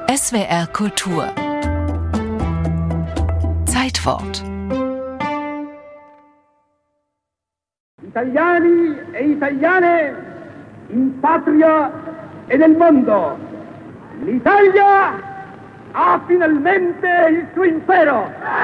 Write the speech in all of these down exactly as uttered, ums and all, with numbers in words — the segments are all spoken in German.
S W R Kultur Zeitwort. Italiani e Italiane in patria e nel mondo. L'Italia ha finalmente il suo impero.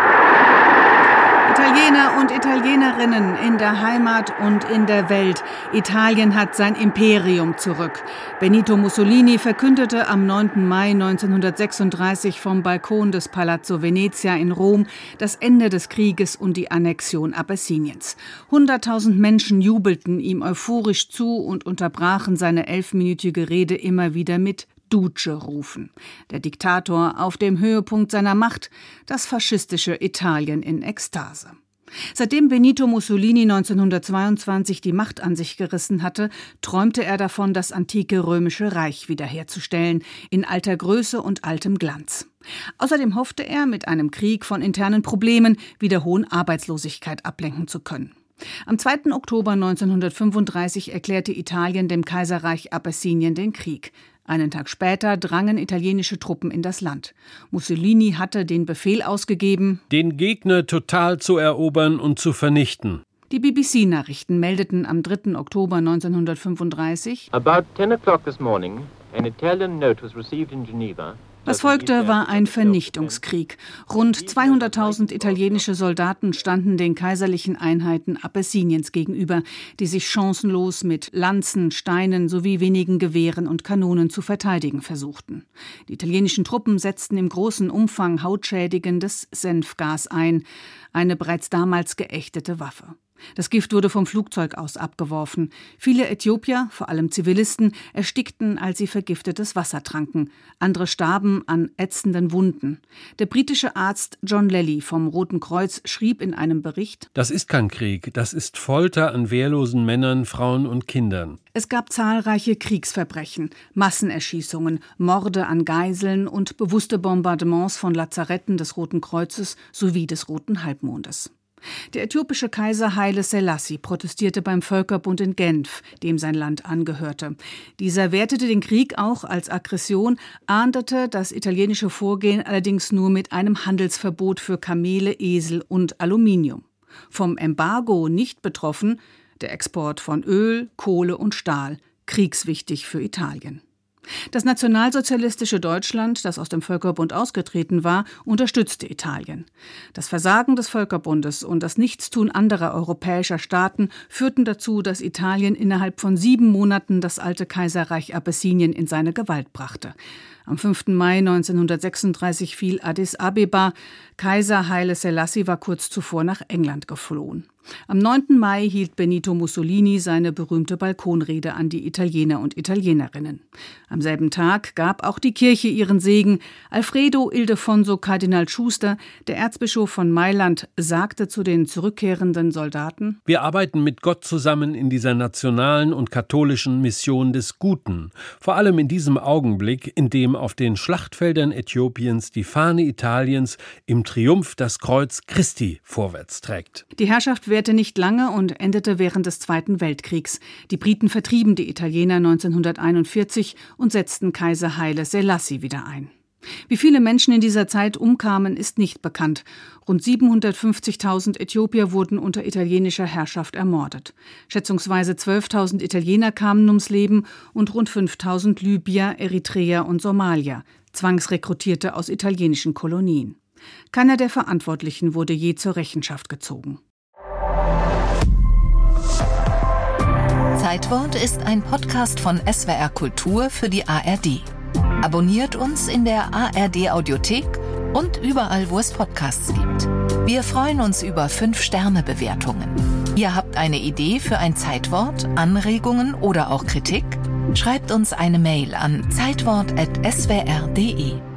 Italiener und Italienerinnen in der Heimat und in der Welt. Italien hat sein Imperium zurück. Benito Mussolini verkündete am neunten Mai neunzehnhundertsechsunddreißig vom Balkon des Palazzo Venezia in Rom das Ende des Krieges und die Annexion Abessiniens. Hunderttausend Menschen jubelten ihm euphorisch zu und unterbrachen seine elfminütige Rede immer wieder mit Duce rufen. Der Diktator auf dem Höhepunkt seiner Macht, das faschistische Italien in Ekstase. Seitdem Benito Mussolini neunzehnhundertzweiundzwanzig die Macht an sich gerissen hatte, träumte er davon, das antike römische Reich wiederherzustellen, in alter Größe und altem Glanz. Außerdem hoffte er, mit einem Krieg von internen Problemen wie der hohen Arbeitslosigkeit ablenken zu können. Am zweiten Oktober neunzehnhundertfünfunddreißig erklärte Italien dem Kaiserreich Abessinien den Krieg. Einen Tag später drangen italienische Truppen in das Land. Mussolini hatte den Befehl ausgegeben, den Gegner total zu erobern und zu vernichten. Die B B C-Nachrichten meldeten am dritten Oktober neunzehnhundertfünfunddreißig, About ten o'clock this morning, an Italian note was received in Geneva. Was folgte, war ein Vernichtungskrieg. Rund zweihunderttausend italienische Soldaten standen den kaiserlichen Einheiten Abessiniens gegenüber, die sich chancenlos mit Lanzen, Steinen sowie wenigen Gewehren und Kanonen zu verteidigen versuchten. Die italienischen Truppen setzten im großen Umfang hautschädigendes Senfgas ein, eine bereits damals geächtete Waffe. Das Gift wurde vom Flugzeug aus abgeworfen. Viele Äthiopier, vor allem Zivilisten, erstickten, als sie vergiftetes Wasser tranken. Andere starben an ätzenden Wunden. Der britische Arzt John Lally vom Roten Kreuz schrieb in einem Bericht: Das ist kein Krieg, das ist Folter an wehrlosen Männern, Frauen und Kindern. Es gab zahlreiche Kriegsverbrechen, Massenerschießungen, Morde an Geiseln und bewusste Bombardements von Lazaretten des Roten Kreuzes sowie des Roten Halbmondes. Der äthiopische Kaiser Haile Selassie protestierte beim Völkerbund in Genf, dem sein Land angehörte. Dieser wertete den Krieg auch als Aggression, ahndete das italienische Vorgehen allerdings nur mit einem Handelsverbot für Kamele, Esel und Aluminium. Vom Embargo nicht betroffen der Export von Öl, Kohle und Stahl, kriegswichtig für Italien. Das nationalsozialistische Deutschland, das aus dem Völkerbund ausgetreten war, unterstützte Italien. Das Versagen des Völkerbundes und das Nichtstun anderer europäischer Staaten führten dazu, dass Italien innerhalb von sieben Monaten das alte Kaiserreich Abessinien in seine Gewalt brachte. Am fünften Mai neunzehnhundertsechsunddreißig fiel Addis Abeba. Kaiser Haile Selassie war kurz zuvor nach England geflohen. Am neunten Mai hielt Benito Mussolini seine berühmte Balkonrede an die Italiener und Italienerinnen. Am selben Tag gab auch die Kirche ihren Segen. Alfredo Ildefonso Kardinal Schuster, der Erzbischof von Mailand, sagte zu den zurückkehrenden Soldaten: Wir arbeiten mit Gott zusammen in dieser nationalen und katholischen Mission des Guten. Vor allem in diesem Augenblick, in dem auf den Schlachtfeldern Äthiopiens die Fahne Italiens im Triumph das Kreuz Christi vorwärts trägt. Die Herrschaft währte nicht lange und endete während des Zweiten Weltkriegs. Die Briten vertrieben die Italiener neunzehnhunderteinundvierzig und setzten Kaiser Haile Selassie wieder ein. Wie viele Menschen in dieser Zeit umkamen, ist nicht bekannt. Rund siebenhundertfünfzigtausend Äthiopier wurden unter italienischer Herrschaft ermordet. Schätzungsweise zwölftausend Italiener kamen ums Leben und rund fünftausend Libyer, Eritreer und Somalier, Zwangsrekrutierte aus italienischen Kolonien. Keiner der Verantwortlichen wurde je zur Rechenschaft gezogen. Zeitwort ist ein Podcast von S W R Kultur für die A R D. Abonniert uns in der A R D-Audiothek und überall, wo es Podcasts gibt. Wir freuen uns über fünf Sterne Bewertungen. Ihr habt eine Idee für ein Zeitwort, Anregungen oder auch Kritik? Schreibt uns eine Mail an zeitwort at s w r punkt d e.